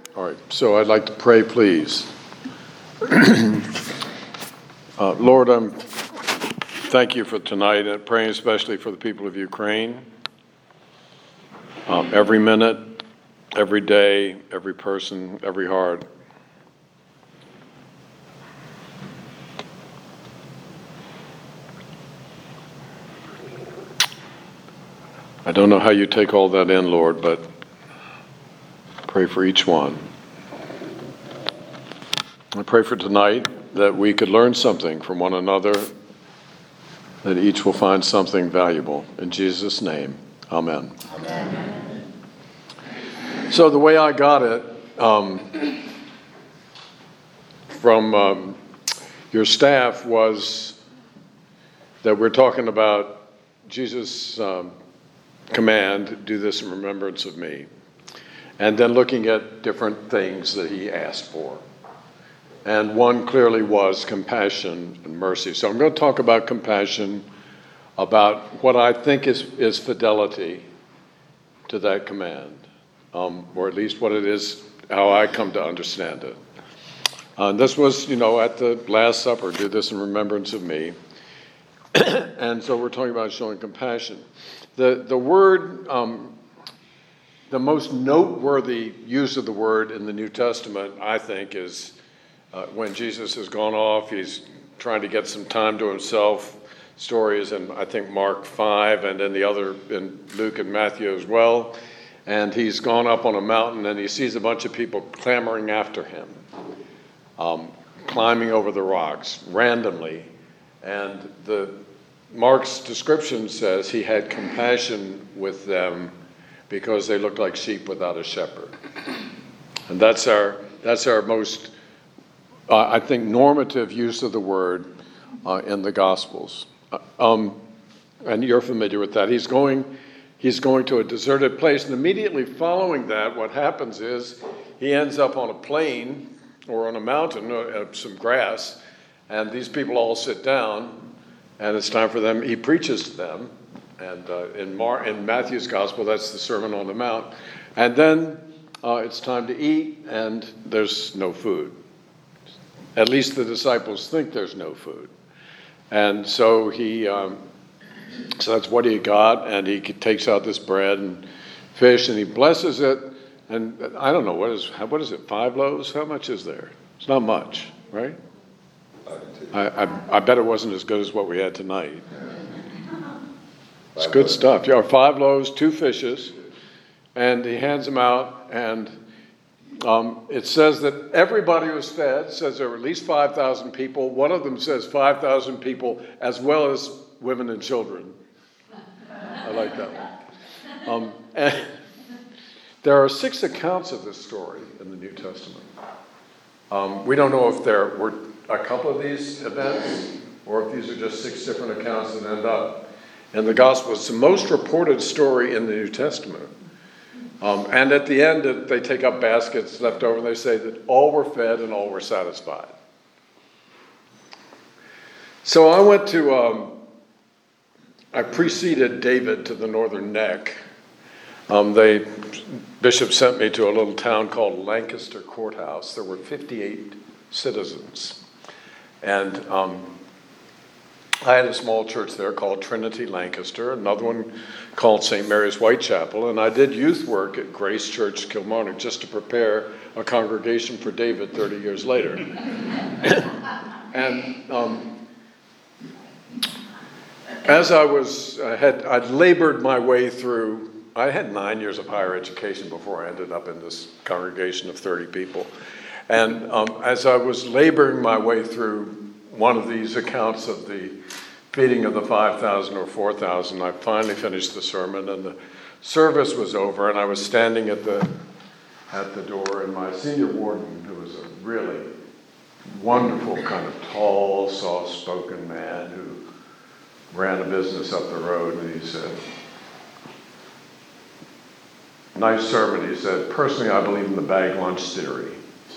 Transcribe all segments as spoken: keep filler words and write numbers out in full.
All right, so I'd like to pray, please. uh, Lord, I'm thank you for tonight, and praying especially for the people of Ukraine. Um, every minute, every day, every person, every heart. I don't know how you take all that in, Lord, but pray for each one. I pray for tonight that we could learn something from one another, that each will find something valuable. In Jesus' name, amen. Amen. So the way I got it um, from um, your staff was that we're talking about Jesus' um, command, do this in remembrance of me. And then looking at different things that he asked for. And one clearly was compassion and mercy. So I'm going to talk about compassion, about what I think is, is fidelity to that command, um, or at least what it is, how I come to understand it. Uh, this was, you know, at the Last Supper, do this in remembrance of me. And so we're talking about showing compassion. The, the word... Um, The most noteworthy use of the word in the New Testament, I think, is uh, when Jesus has gone off, he's trying to get some time to himself. Stories in, I think, Mark five, and then the other in Luke and Matthew as well. And he's gone up on a mountain, and he sees a bunch of people clamoring after him, um, climbing over the rocks randomly. And the Mark's description says he had compassion with them because they looked like sheep without a shepherd. And that's our that's our most, uh, I think, normative use of the word uh, in the Gospels. Uh, um, and you're familiar with that. He's going, he's going to a deserted place, and immediately following that, what happens is he ends up on a plain or on a mountain, uh, some grass, and these people all sit down, and it's time for them. He preaches to them. And uh, in, Mar- in Matthew's Gospel, that's the Sermon on the Mount. And then uh, it's time to eat, and there's no food. At least the disciples think there's no food. And so he, um, so that's what he got, and he takes out this bread and fish, and he blesses it. And I don't know, what is what is it, five loaves? How much is there? It's not much, right? I, I, I bet it wasn't as good as what we had tonight. It's good stuff. Yeah, five loaves, two fishes, and he hands them out, and um, it says that everybody was fed. It says there were at least five thousand people. One of them says five thousand people as well as women and children. I like that one. Um, and there are six accounts of this story in the New Testament. Um, we don't know if there were a couple of these events or if these are just six different accounts that end up in the Gospel. It's the most reported story in the New Testament. Um, and at the end, they take up baskets left over, and they say that all were fed and all were satisfied. So I went to, um, I preceded David to the Northern Neck. Um, they, Bishop sent me to a little town called Lancaster Courthouse. There were fifty-eight citizens. And um, I had a small church there called Trinity Lancaster, another one called Saint Mary's Whitechapel, and I did youth work at Grace Church, Kilmarnock, just to prepare a congregation for David thirty years later. And um, as I was, I had, I'd labored my way through, I had nine years of higher education before I ended up in this congregation of thirty people. And um, as I was laboring my way through one of these accounts of the feeding of the five thousand or four thousand, I finally finished the sermon, and the service was over, and I was standing at the at the door, and my senior warden, who was a really wonderful, kind of tall, soft-spoken man who ran a business up the road, and he said, nice sermon, he said, personally, I believe in the bag lunch theory.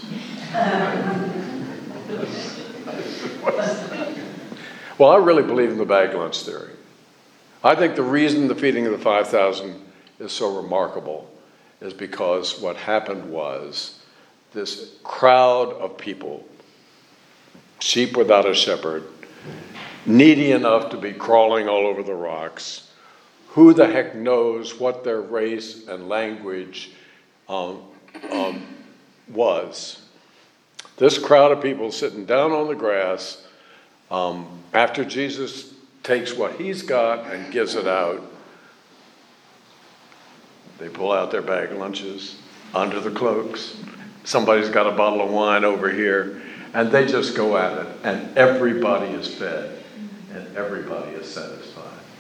Well, I really believe in the bag lunch theory. I think the reason the feeding of the five thousand is so remarkable is because what happened was this crowd of people, sheep without a shepherd, needy enough to be crawling all over the rocks. Who the heck knows what their race and language um, um, was? This crowd of people sitting down on the grass, um, after Jesus takes what he's got and gives it out, they pull out their bag lunches under the cloaks. Somebody's got a bottle of wine over here, and they just go at it, and everybody is fed, and everybody is satisfied.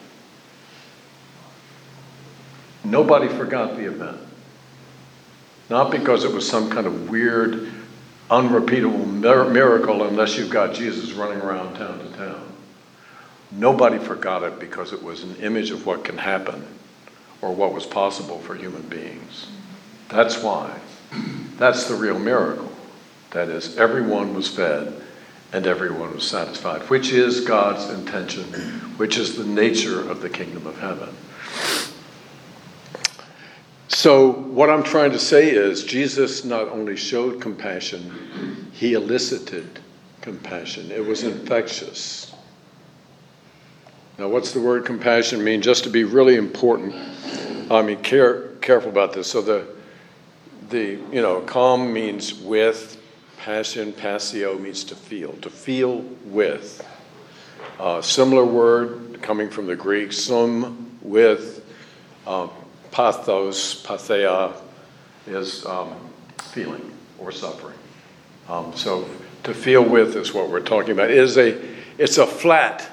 Nobody forgot the event. Not because it was some kind of weird, unrepeatable miracle unless you've got Jesus running around town to town. Nobody forgot it because it was an image of what can happen or what was possible for human beings. That's why. That's the real miracle. That is, everyone was fed and everyone was satisfied, which is God's intention, which is the nature of the kingdom of heaven. So what I'm trying to say is Jesus not only showed compassion, he elicited compassion. It was infectious. Now, what's the word compassion mean? Just to be really important, I mean, care, careful about this. So the, the you know, calm means with, passion, passio means to feel, to feel with. Uh, similar word coming from the Greek, sum, with, uh, pathos, patheia, is um, feeling or suffering. Um, so to feel with is what we're talking about. It is a, it's a flat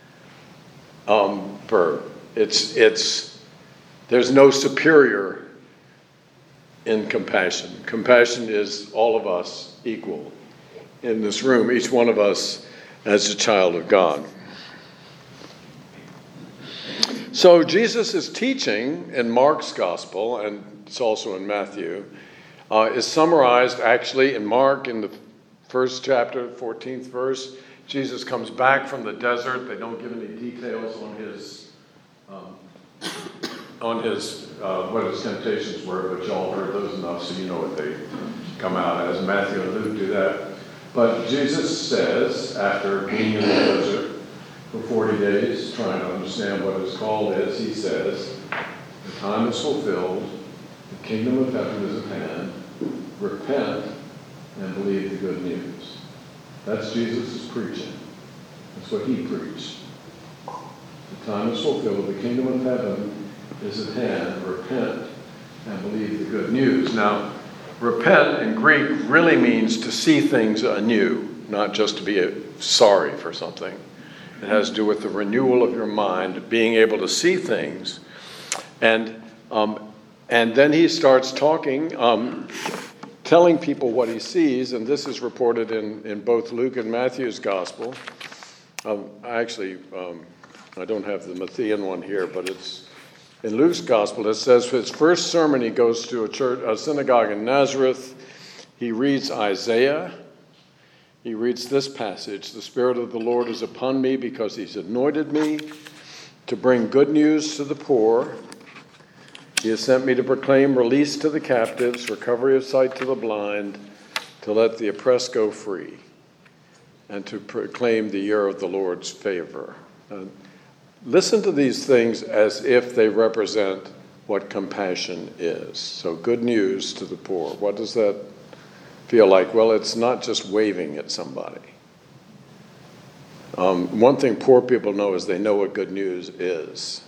um, verb. It's, it's, there's no superior in compassion. Compassion is all of us equal in this room, each one of us as a child of God. So Jesus is teaching in Mark's gospel, and it's also in Matthew, uh, is summarized actually in Mark in the first chapter, fourteenth verse. Jesus comes back from the desert. They don't give any details on his um, on his uh, what his temptations were, but y'all heard those enough, so you know what they come out as. Matthew and Luke do that. But Jesus says, after being in the desert for forty days, trying to understand what his call is, he says, the time is fulfilled, the kingdom of heaven is at hand, repent and believe the good news. That's Jesus' preaching. That's what he preached. The time is fulfilled, the kingdom of heaven is at hand, repent and believe the good news. Now, repent in Greek really means to see things anew, not just to be sorry for something. It has to do with the renewal of your mind, being able to see things. And um, and then he starts talking, um, telling people what he sees, and this is reported in, in both Luke and Matthew's gospel. Um, actually, um, I don't have the Matthean one here, but it's in Luke's gospel. It says for his first sermon, he goes to a church, a synagogue in Nazareth. He reads Isaiah. He reads this passage, the Spirit of the Lord is upon me because he's anointed me to bring good news to the poor. He has sent me to proclaim release to the captives, recovery of sight to the blind, to let the oppressed go free, and to proclaim the year of the Lord's favor. Uh, listen to these things as if they represent what compassion is. So good news to the poor. What does that feel like? Well, it's not just waving at somebody. Um, one thing poor people know is they know what good news is.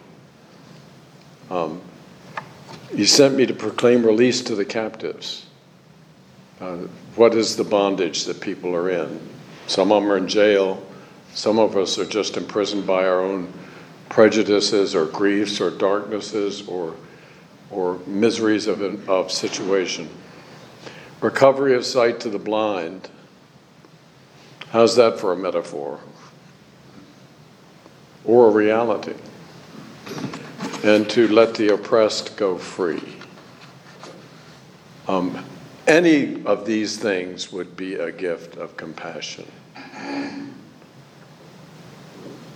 Um, he sent me to proclaim release to the captives. Uh, what is the bondage that people are in? Some of them are in jail. Some of us are just imprisoned by our own prejudices or griefs or darknesses or or miseries of, of situation. Recovery of sight to the blind. How's that for a metaphor? Or a reality? And to let the oppressed go free. Um, any of these things would be a gift of compassion.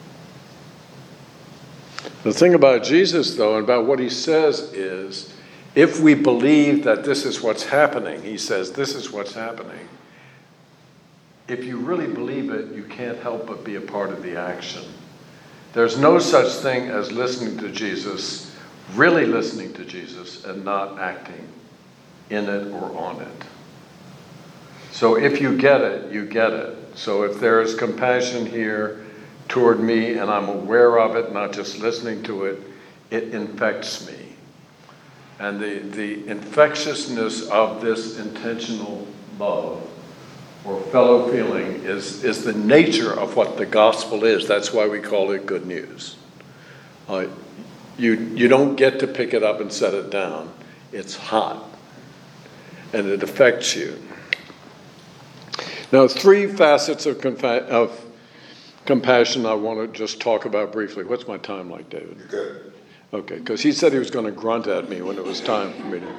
The thing about Jesus, though, and about what he says is, if we believe that this is what's happening, he says, this is what's happening. If you really believe it, you can't help but be a part of the action. There's no such thing as listening to Jesus, really listening to Jesus, and not acting in it or on it. So if you get it, you get it. So if there is compassion here toward me and I'm aware of it, not just listening to it, it infects me. And the, the infectiousness of this intentional love or fellow feeling is, is the nature of what the gospel is. That's why we call it good news. Uh, you, you don't get to pick it up and set it down. It's hot. And it affects you. Now, three facets of, compa- of compassion I want to just talk about briefly. What's my time like, David? You're good. Okay, because he said he was going to grunt at me when it was time for me to.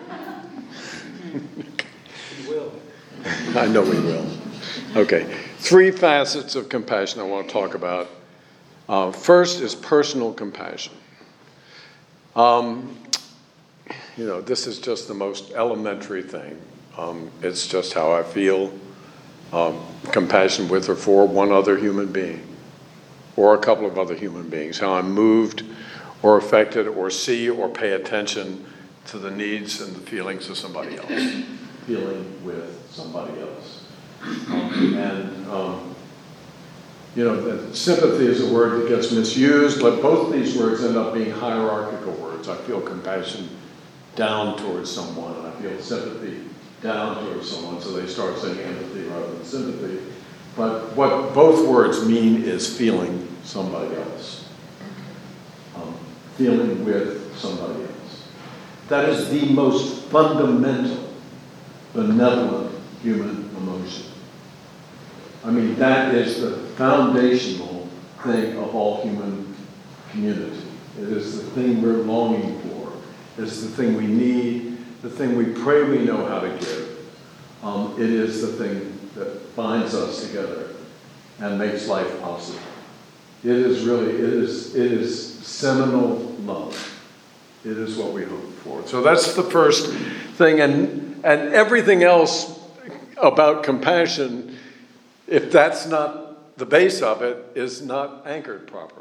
He will. I know he will. Okay, three facets of compassion I want to talk about. Uh, first is personal compassion. Um, you know, this is just the most elementary thing. Um, it's just how I feel. Um, compassion with or for one other human being, or a couple of other human beings. How I'm moved or affected or see or pay attention to the needs and the feelings of somebody else. Feeling with somebody else. Um, and, um, you know, the sympathy is a word that gets misused, but both these words end up being hierarchical words. I feel compassion down towards someone, and I feel sympathy down towards someone, so they start saying empathy rather than sympathy. But what both words mean is feeling somebody else. Um, feeling with somebody else. That is the most fundamental, benevolent human emotion. I mean, that is the foundational thing of all human community. It is the thing we're longing for. It's the thing we need, the thing we pray we know how to give. Um, it is the thing that binds us together and makes life possible. It is really, it is, it is seminal love. It is what we hope for. So that's the first thing. And, and everything else about compassion, if that's not the base of it, is not anchored properly.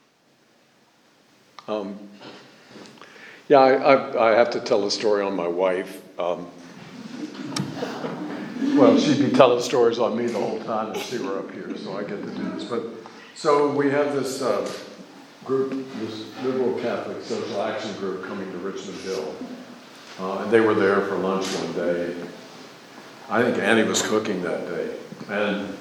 Um, yeah, I, I, I have to tell a story on my wife. Um, well, she'd be telling stories on me the whole time and see her up here, so I get to do this. But so we have this uh, group, this liberal Catholic social action group coming to Richmond Hill. Uh, and they were there for lunch one day. I think Annie was cooking that day. And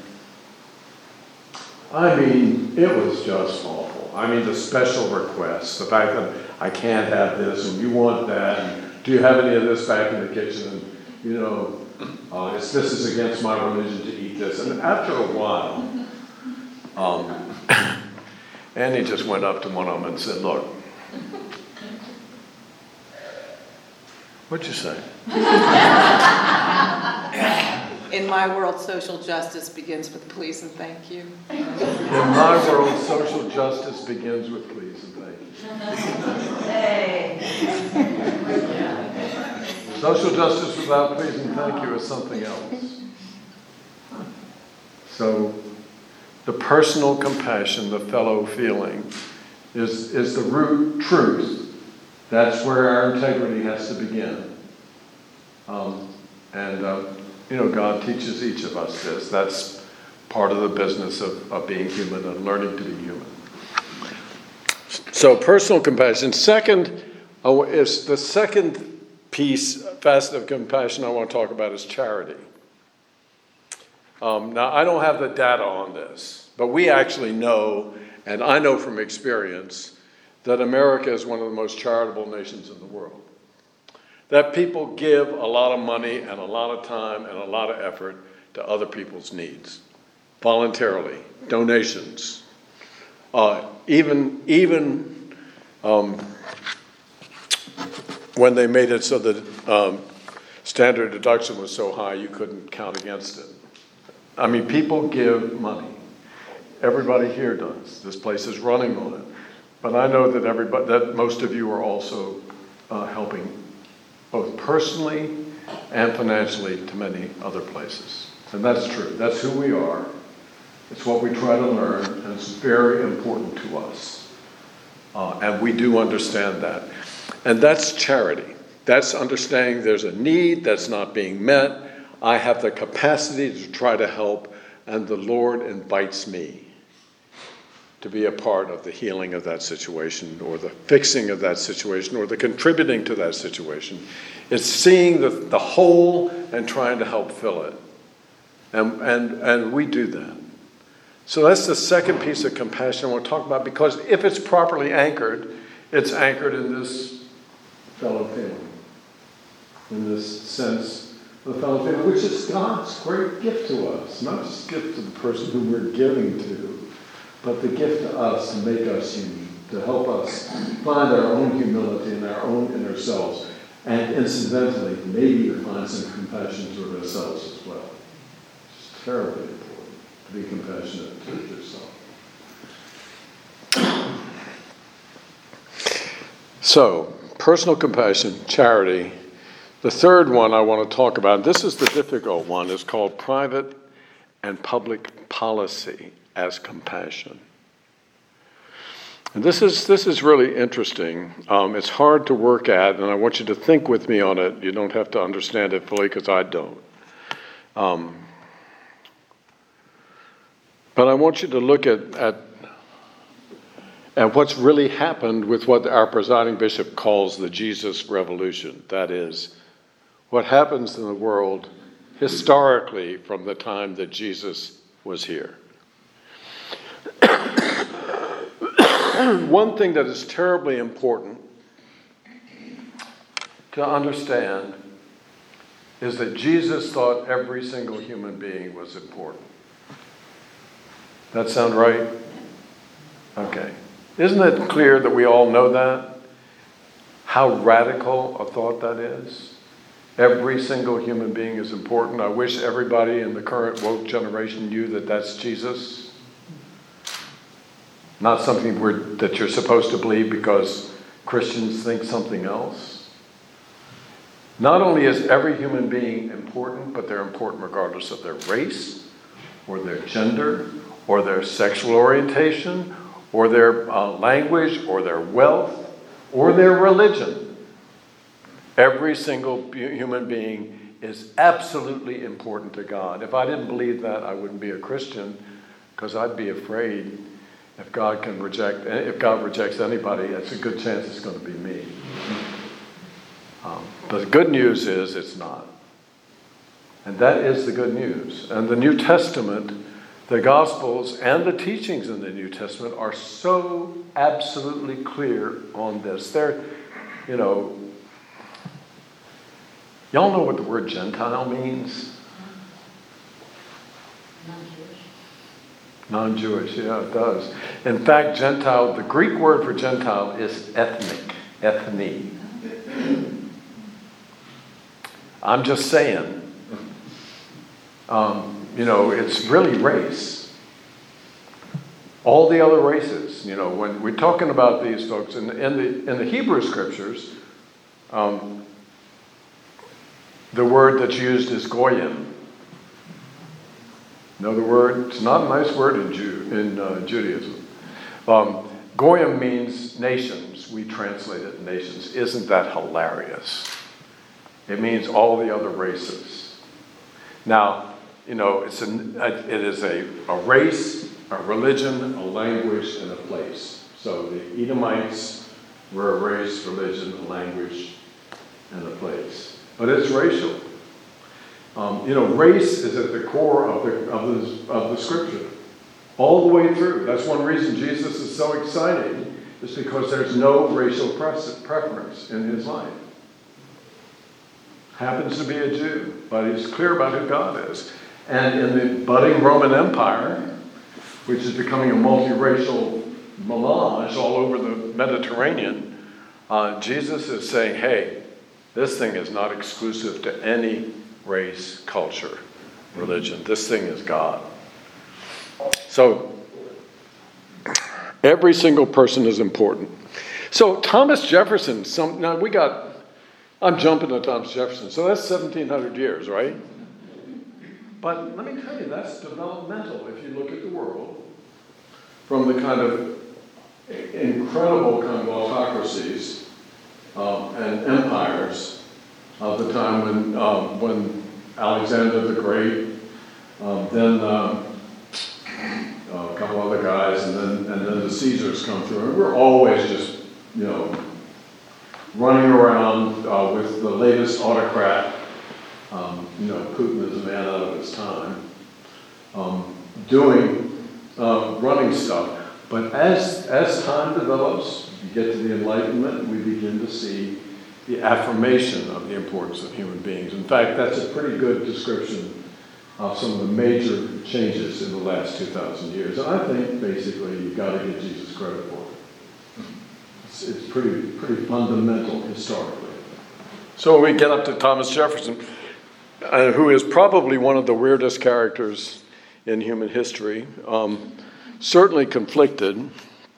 I mean, it was just awful. I mean, the special requests, the fact that I can't have this and you want that, and do you have any of this back in the kitchen? And, you know, uh, it's, this is against my religion to eat this. And after a while, um, Annie just went up to one of them and said, look, what'd you say? In my world, social justice begins with please and thank you. In my world, social justice begins with please and thank you. Hey. Social justice without please and thank you is something else. So the personal compassion, the fellow feeling, is, is the root truth. That's where our integrity has to begin. Um, and, uh, you know, God teaches each of us this. That's part of the business of, of being human and learning to be human. So personal compassion. Second, uh, is the second piece, facet of compassion I want to talk about is charity. Um, now, I don't have the data on this, but we actually know, and I know from experience, that America is one of the most charitable nations in the world. That people give a lot of money and a lot of time and a lot of effort to other people's needs, voluntarily, donations. Uh, even even um, when they made it so that um, standard deduction was so high you couldn't count against it. I mean, people give money. Everybody here does. This place is running on it. But I know that everybody, that most of you are also uh, helping both personally and financially, to many other places. And that's true. That's who we are. It's what we try to learn, and it's very important to us. Uh, and we do understand that. And that's charity. That's understanding there's a need that's not being met. I have the capacity to try to help, and the Lord invites me to be a part of the healing of that situation, or the fixing of that situation, or the contributing to that situation. It's seeing the, the whole and trying to help fill it. And, and, and we do that. So that's the second piece of compassion I want to talk about, because if it's properly anchored, it's anchored in this fellow feeling, in this sense of the fellow feeling, which is God's great gift to us, not just gift to the person who we're giving to, but the gift to us to make us human, to help us find our own humility and our own inner selves, and incidentally, maybe to find some compassion toward ourselves as well. It's terribly important to be compassionate toward yourself. So, personal compassion, charity. The third one I want to talk about, this is the difficult one, is called private and public policy as compassion. And this is this is really interesting. Um, it's hard to work at, and I want you to think with me on it. You don't have to understand it fully, because I don't. Um, but I want you to look at, at And what's really happened with what our presiding bishop calls the Jesus Revolution. That is, what happens in the world historically from the time that Jesus was here. One thing that is terribly important to understand is that Jesus thought every single human being was important. That sound right? Okay. Isn't it clear that we all know that? How radical a thought that is? Every single human being is important. I wish everybody in the current woke generation knew that that's Jesus. Not something we're, that you're supposed to believe because Christians think something else. Not only is every human being important, but they're important regardless of their race, or their gender, or their sexual orientation, or their uh, language, or their wealth, or their religion. Every single human being is absolutely important to God. If I didn't believe that, I wouldn't be a Christian, because I'd be afraid if God can reject, if God rejects anybody, it's a good chance it's going to be me. Um, but the good news is it's not. And that is the good news. And the New Testament, the Gospels and the teachings in the New Testament are so absolutely clear on this. They're, you know, y'all know what the word Gentile means? Non-Jewish. Non-Jewish, yeah, it does. In fact, Gentile, the Greek word for Gentile is ethnic, ethne. I'm just saying, um, you know, it's really race. All the other races, you know, when we're talking about these folks, in, in, the, in the Hebrew scriptures, um, the word that's used is goyim. Know the word? It's not a nice word in, Jew, in uh, Judaism. Um, goyim means nations. We translate it nations. Isn't that hilarious? It means all the other races. Now, you know, it's a, it is a, a race, a religion, a language, and a place. So the Edomites were a race, religion, a language, and a place. But it's racial. Um, you know, race is at the core of the, of the of the scripture, all the way through. That's one reason Jesus is so exciting, is because there's no racial preference in his life. Happens to be a Jew, but he's clear about who God is. And in the budding Roman Empire, which is becoming a multiracial melange all over the Mediterranean, uh, Jesus is saying, hey, this thing is not exclusive to any race, culture, religion. This thing is God. So, every single person is important. So, Thomas Jefferson, some, now we got, I'm jumping to Thomas Jefferson. So that's seventeen hundred years, right? But let me tell you, that's developmental if you look at the world from the kind of incredible kind of autocracies um, and empires of the time when um, when Alexander the Great, um, then um, a couple other guys, and then and then the Caesars come through. And we're always just, you know, running around uh, with the latest autocrat. Um, you know, Putin is a man out of his time, um, doing, uh, running stuff. But as as time develops, you get to the Enlightenment, we begin to see the affirmation of the importance of human beings. In fact, that's a pretty good description of some of the major changes in the last two thousand years. And I think, basically, you've got to give Jesus credit for it. It's, it's pretty, pretty fundamental historically. So we get up to Thomas Jefferson, uh, who is probably one of the weirdest characters in human history. Um, certainly conflicted,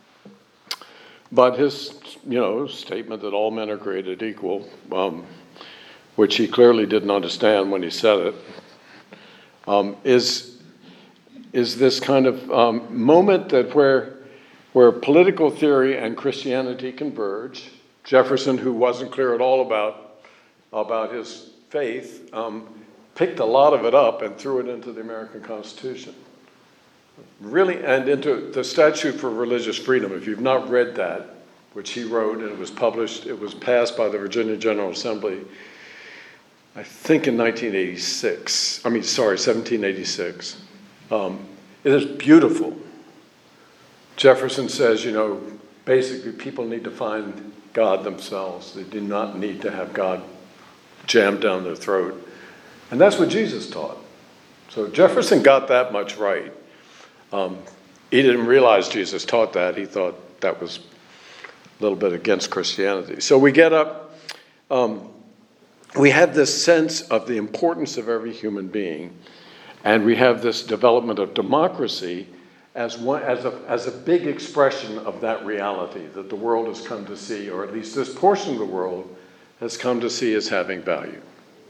but his, you know, statement that all men are created equal, um, which he clearly didn't understand when he said it, um, is is this kind of um, moment that where where political theory and Christianity converge. Jefferson, who wasn't clear at all about about his faith, um, picked a lot of it up and threw it into the American Constitution. Really, and into the Statute for Religious Freedom. If you've not read that, which he wrote, and it was published, it was passed by the Virginia General Assembly, I think in nineteen eighty-six. I mean, sorry, seventeen eighty-six. Um, it is beautiful. Jefferson says, you know, basically people need to find God themselves. They do not need to have God jammed down their throat. And that's what Jesus taught. So Jefferson got that much right. Um, he didn't realize Jesus taught that. He thought that was a little bit against Christianity. So we get up, um, we have this sense of the importance of every human being, and we have this development of democracy as one, as a, as a big expression of that reality that the world has come to see, or at least this portion of the world has come to see as having value.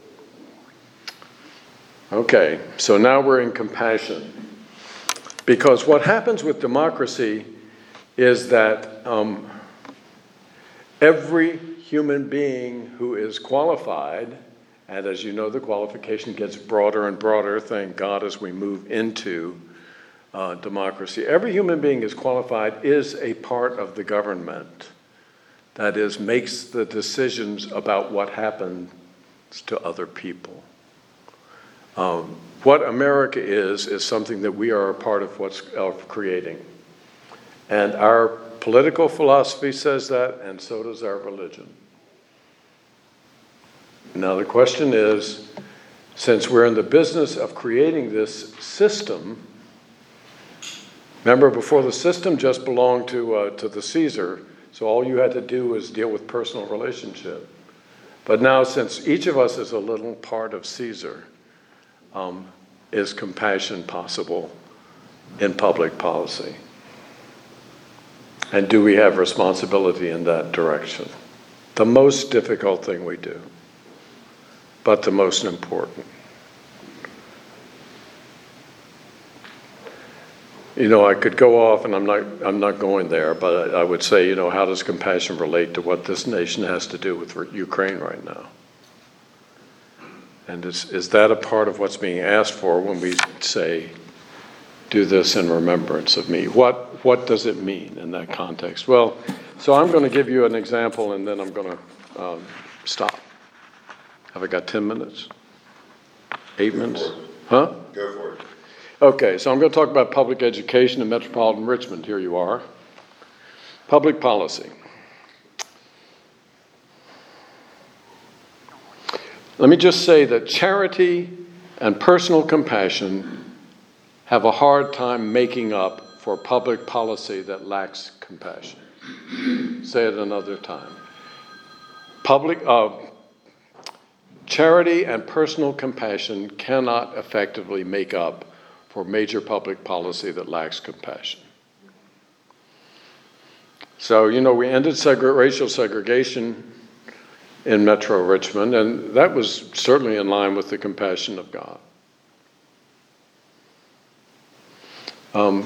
Okay, so now we're in compassion. Because what happens with democracy is that um, every human being who is qualified, and as you know, the qualification gets broader and broader, thank God, as we move into uh, democracy. Every human being is qualified, is a part of the government. That is, makes the decisions about what happens to other people. Um, what America is, is something that we are a part of what's of creating. And our political philosophy says that, and so does our religion. Now the question is, since we're in the business of creating this system, remember before the system just belonged to uh, to the Caesar, so all you had to do was deal with personal relationship. But now since each of us is a little part of Caesar, um, is compassion possible in public policy? And do we have responsibility in that direction? The most difficult thing we do, but the most important. You know, I could go off, and I'm not I'm not going there, but I, I would say, you know, how does compassion relate to what this nation has to do with Ukraine right now? And is, is that a part of what's being asked for when we say, do this in remembrance of me? What what does it mean in that context? Well, so I'm going to give you an example, and then I'm going to um, stop. Have I got ten minutes? Eight minutes? Huh? Go for it. Okay, so I'm going to talk about public education in metropolitan Richmond. Here you are. Public policy. Let me just say that charity and personal compassion have a hard time making up for public policy that lacks compassion. Say it another time. Public uh, charity and personal compassion cannot effectively make up for major public policy that lacks compassion. So, you know, we ended seg- racial segregation in Metro Richmond, and that was certainly in line with the compassion of God. Um,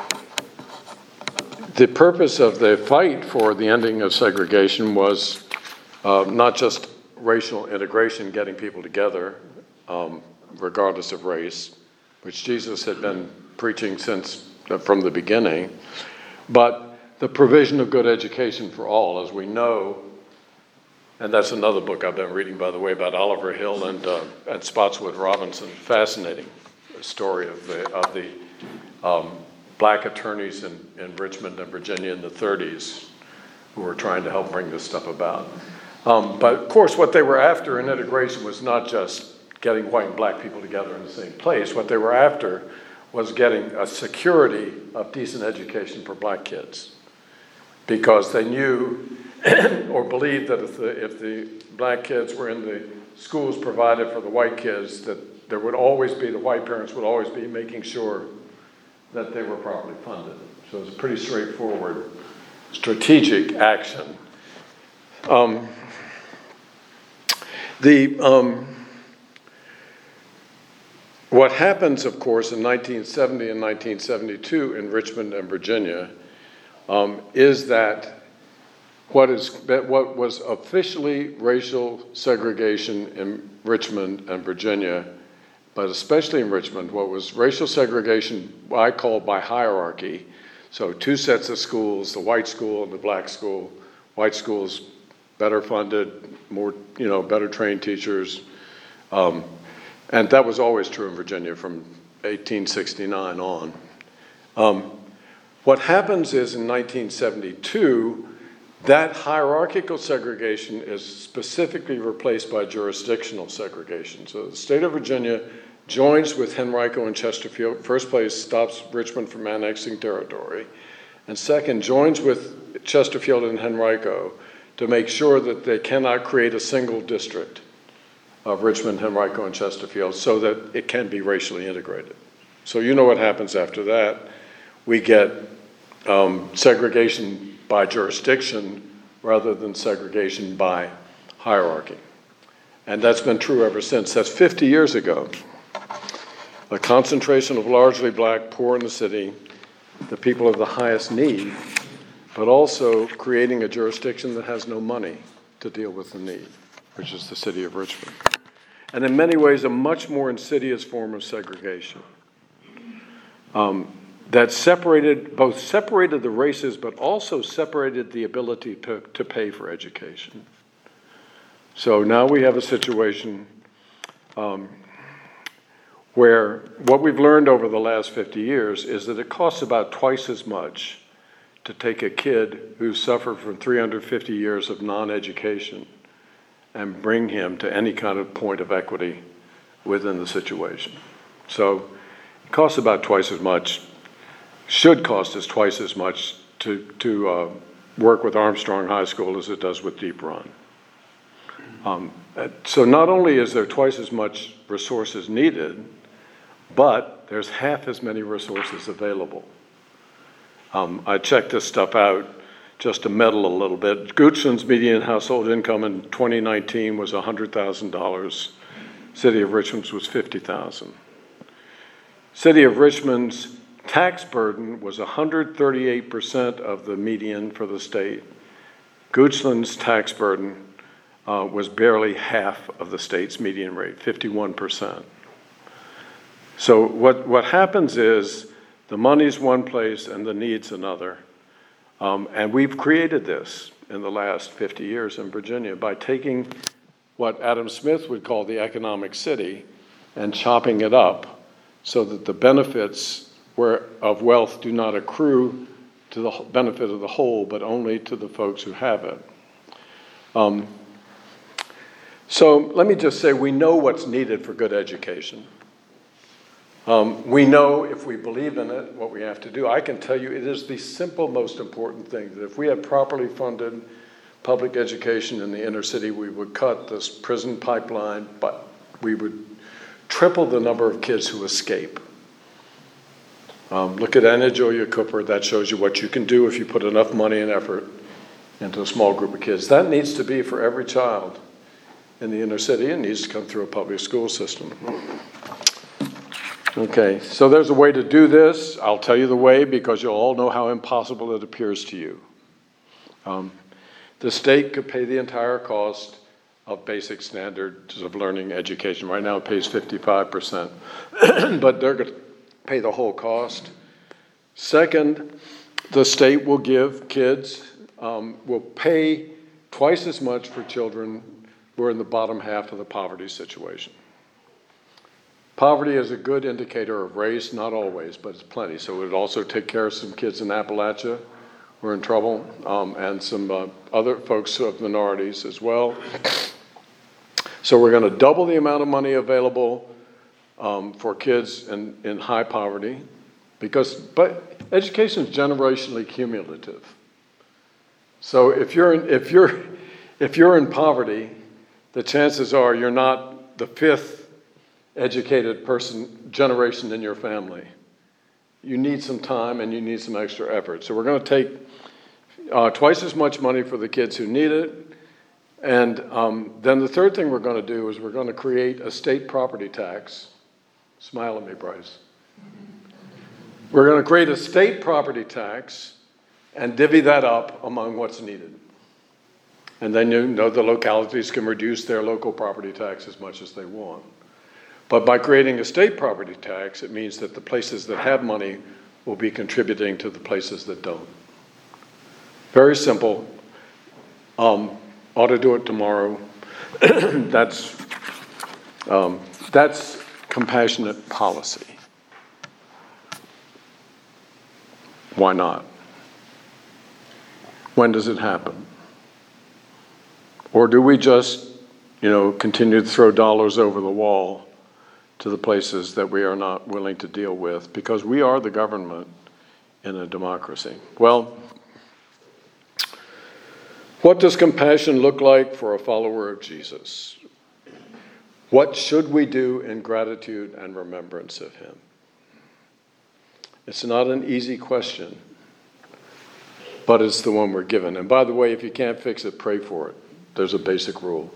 the purpose of the fight for the ending of segregation was uh, not just racial integration, getting people together, um, regardless of race, which Jesus had been preaching since uh, from the beginning, but the provision of good education for all, as we know. And that's another book I've been reading, by the way, about Oliver Hill and uh, and Spotswood Robinson. Fascinating story of the of the um, black attorneys in, in Richmond and Virginia in the thirties who were trying to help bring this stuff about. Um, but of course, what they were after in integration was not just getting white and black people together in the same place. What they were after was getting a security of decent education for black kids, because they knew or believed that if the, if the black kids were in the schools provided for the white kids, that there would always be, the white parents would always be making sure that they were properly funded. So it was a pretty straightforward strategic action. Um, the um, what happens, of course, in nineteen seventy and nineteen seventy-two in Richmond and Virginia um, is that what is what was officially racial segregation in Richmond and Virginia, but especially in Richmond, what was racial segregation I call by hierarchy. So two sets of schools, the white school and the black school. White schools better funded, more, you know, better trained teachers. Um, and that was always true in Virginia from eighteen sixty-nine on. Um, what happens is in nineteen seventy-two, that hierarchical segregation is specifically replaced by jurisdictional segregation. So the state of Virginia joins with Henrico and Chesterfield. First place, stops Richmond from annexing territory. And second, joins with Chesterfield and Henrico to make sure that they cannot create a single district of Richmond, Henrico, and Chesterfield so that it can be racially integrated. So you know what happens after that. We get um, segregation by jurisdiction rather than segregation by hierarchy. And that's been true ever since. That's fifty years ago. A concentration of largely black, poor in the city, the people of the highest need, but also creating a jurisdiction that has no money to deal with the need, which is the city of Richmond. And in many ways, a much more insidious form of segregation. Um, that separated, both separated the races, but also separated the ability to, to pay for education. So now we have a situation um, where what we've learned over the last fifty years is that it costs about twice as much to take a kid who suffered from three hundred fifty years of non-education and bring him to any kind of point of equity within the situation. So it costs about twice as much, should cost us twice as much to, to uh, work with Armstrong High School as it does with Deep Run. Um, so not only is there twice as much resources needed, but there's half as many resources available. Um, I checked this stuff out just to meddle a little bit. Goochland's median household income in twenty nineteen was one hundred thousand dollars. City of Richmond's was fifty thousand dollars. City of Richmond's tax burden was one hundred thirty-eight percent of the median for the state. Goochland's tax burden uh, was barely half of the state's median rate, fifty-one percent. So what, what happens is the money's one place and the need's another. Um, and we've created this in the last fifty years in Virginia by taking what Adam Smith would call the economic city and chopping it up so that the benefits where, of wealth do not accrue to the benefit of the whole, but only to the folks who have it. Um, so let me just say, we know what's needed for good education. Um, we know if we believe in it, what we have to do. I can tell you it is the simple, most important thing, that if we had properly funded public education in the inner city, we would cut this prison pipeline, but we would triple the number of kids who escape. Um, look at Anna Julia Cooper. That shows you what you can do if you put enough money and effort into a small group of kids. That needs to be for every child in the inner city. It needs to come through a public school system. Okay, so there's a way to do this. I'll tell you the way because you'll all know how impossible it appears to you. Um, the state could pay the entire cost of basic standards of learning education. Right now it pays fifty-five percent, but they're going to pay the whole cost. Second, the state will give kids, um, will pay twice as much for children who are in the bottom half of the poverty situation. Poverty is a good indicator of race, not always, but it's plenty. So it would also take care of some kids in Appalachia who are in trouble, um, and some uh, other folks of minorities as well. So we're going to double the amount of money available um, for kids in, in high poverty, because but education is generationally cumulative. So if you're in, if you're if you're in poverty, the chances are you're not the fifth educated person generation in your family. You need some time and you need some extra effort. So we're going to take uh, twice as much money for the kids who need it. And um, then the third thing we're going to do is we're going to create a state property tax. Smile at me, Bryce. We're going to create a state property tax and divvy that up among what's needed. And then you know the localities can reduce their local property tax as much as they want. But by creating a state property tax, it means that the places that have money will be contributing to the places that don't. Very simple. Um, ought to do it tomorrow. that's, um, that's compassionate policy. Why not? When does it happen? Or do we just, you know, continue to throw dollars over the wall to the places that we are not willing to deal with, because we are the government in a democracy? Well, what does compassion look like for a follower of Jesus? What should we do in gratitude and remembrance of him? It's not an easy question, but it's the one we're given. And by the way, if you can't fix it, pray for it. There's a basic rule.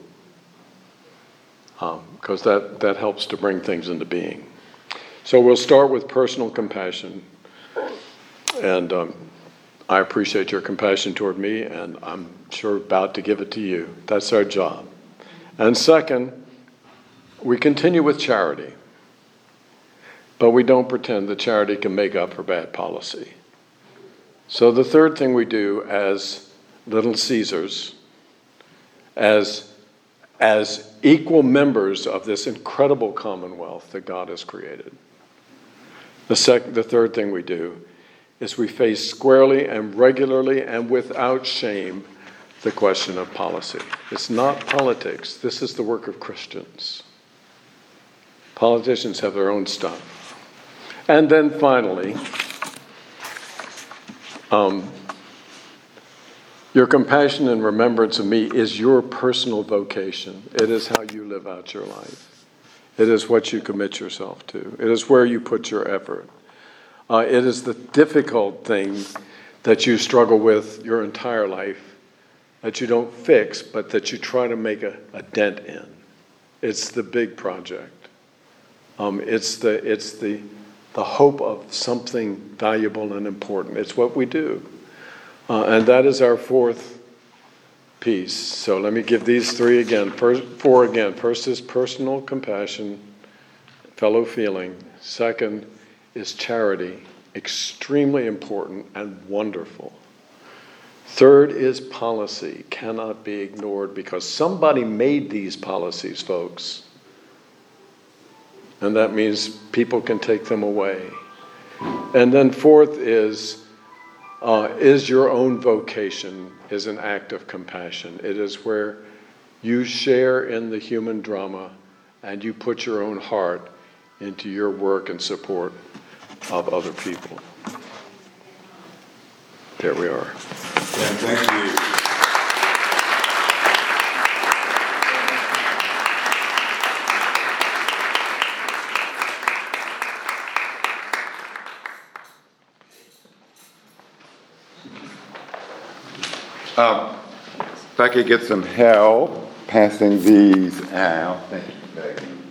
Because um, that, that helps to bring things into being. So we'll start with personal compassion. And um, I appreciate your compassion toward me, and I'm sure about to give it to you. That's our job. And second, we continue with charity. But we don't pretend that charity can make up for bad policy. So the third thing we do as Little Caesars, as as equal members of this incredible commonwealth that God has created. The, sec- the third thing we do is we face squarely and regularly and without shame the question of policy. It's not politics. This is the work of Christians. Politicians have their own stuff. And then finally, um, your compassion and remembrance of me is your personal vocation. It is how you live out your life. It is what you commit yourself to. It is where you put your effort. Uh, it is the difficult thing that you struggle with your entire life, that you don't fix, but that you try to make a, a dent in. It's the big project. Um, it's the it's the the hope of something valuable and important. It's what we do. Uh, and that is our fourth piece. So let me give these three again. First, four again. First is personal compassion, fellow feeling. Second is charity, extremely important and wonderful. Third is policy, cannot be ignored because somebody made these policies, folks. And that means people can take them away. And then fourth is Uh, is your own vocation is an act of compassion. It is where you share in the human drama and you put your own heart into your work and support of other people. There we are. Yeah, thank you. Um, If I could get some help passing these out. Thank you, Becky.